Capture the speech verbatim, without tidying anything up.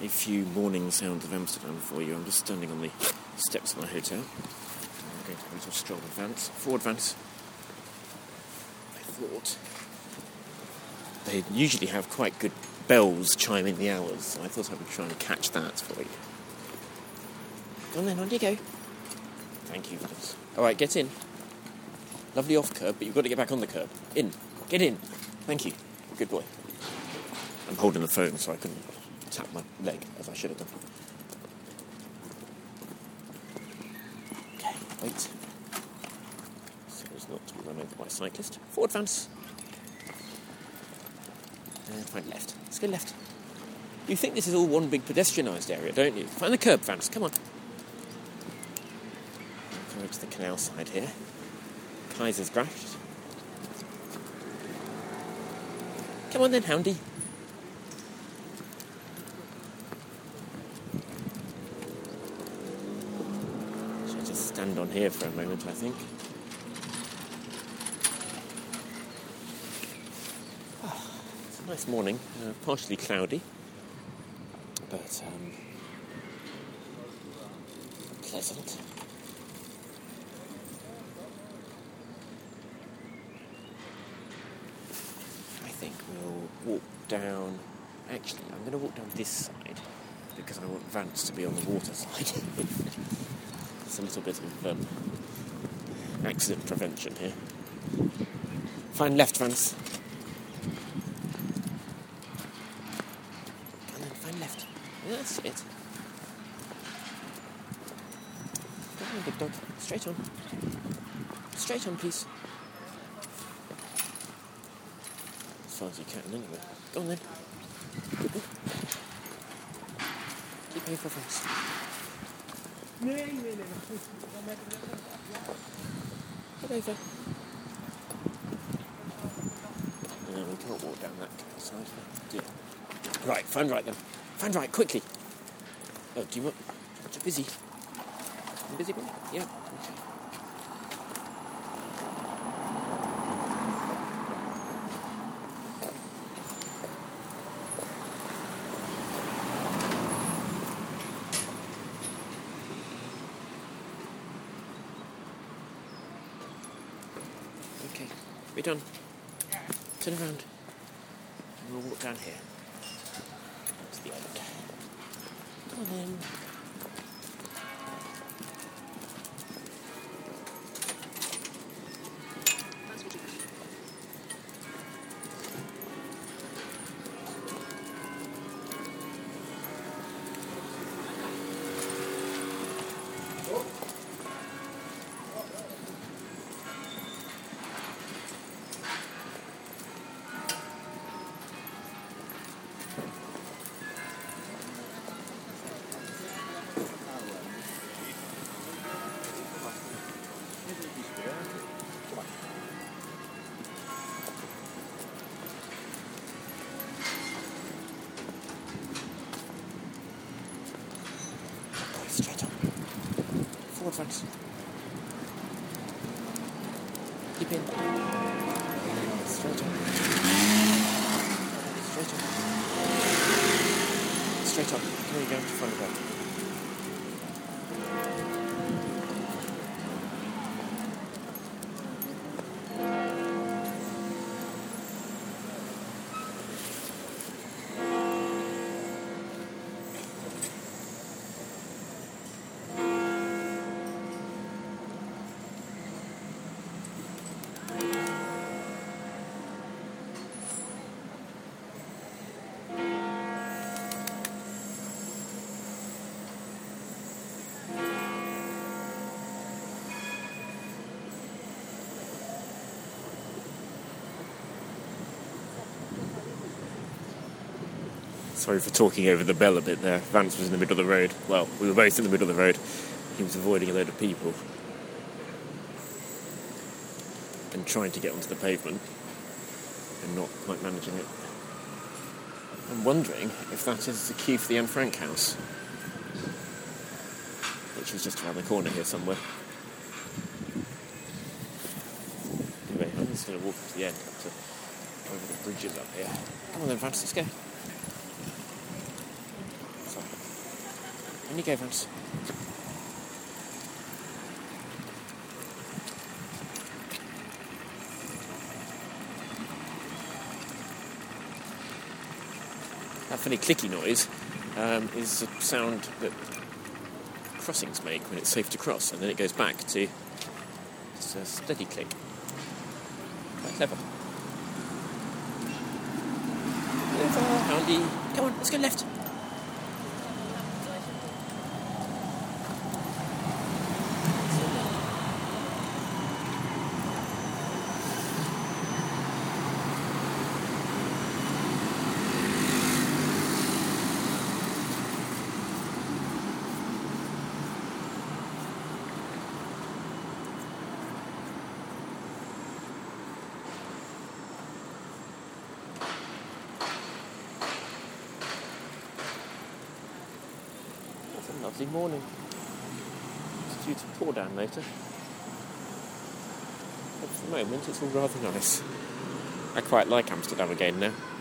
a few morning sounds of Amsterdam for you. I'm just standing on the steps of my hotel. I'm going to have a little stroll with Vance. Forward, Vance. I thought they usually have quite good bells chiming the hours, so I thought I would try and catch that for you. Go on then, on you go. Thank you, Vance. All right, get in. Lovely off curb, but you've got to get back on the curb. In. Get in. Thank you. Good boy. I'm holding the phone, so I couldn't tap my leg, as I should have done. Okay, wait. So as not to be run over by a cyclist. Forward, Vance. And find left. Let's go left. You think this is all one big pedestrianised area, don't you? Find the curb, Vance. Come on. Come over to the canal side here. Kaisersgracht. Come on then, Houndy. Should I just stand on here for a moment, I think. Oh, it's a nice morning, uh, partially cloudy, but um, pleasant. I think we'll walk down. Actually, I'm going to walk down this side because I want Vance to be on the water side. It's a little bit of um, accident prevention here. Find left, Vance. And then find left. That's it. Come on, big dog. Straight on. Straight on, please. As far as you can, anyway. Go on then. Keep over first. Get over. No, we can't walk down that side. Dear. Right, find right then. Find right, quickly. Oh, do you want... You're busy. You busy, boy? Yeah. Okay. Okay, we're done. Turn around. And we'll walk down here. To the island. Come on then. Straight on. Forward, Vance. Keep in. Straight on. Straight on. Straight on. Here you go, to front of that. Sorry for talking over the bell a bit there. Vance was in the middle of the road. Well, we were both in the middle of the road. He was avoiding a load of people and trying to get onto the pavement and not quite managing it. I'm wondering if that is the queue for the Anne Frank house, which is just around the corner here somewhere. Anyway, I'm just going to walk to the end, up to over the bridges up here. Come on then, Vance, let's go. So you go, Vance. That funny clicky noise um, is a sound that crossings make when it's safe to cross, and then it goes back to just a steady click. Quite clever. Over, Andy. Come on, let's go left. It's a lovely morning. It's due to pour down later. But for the moment, it's all rather nice. I quite like Amsterdam again now.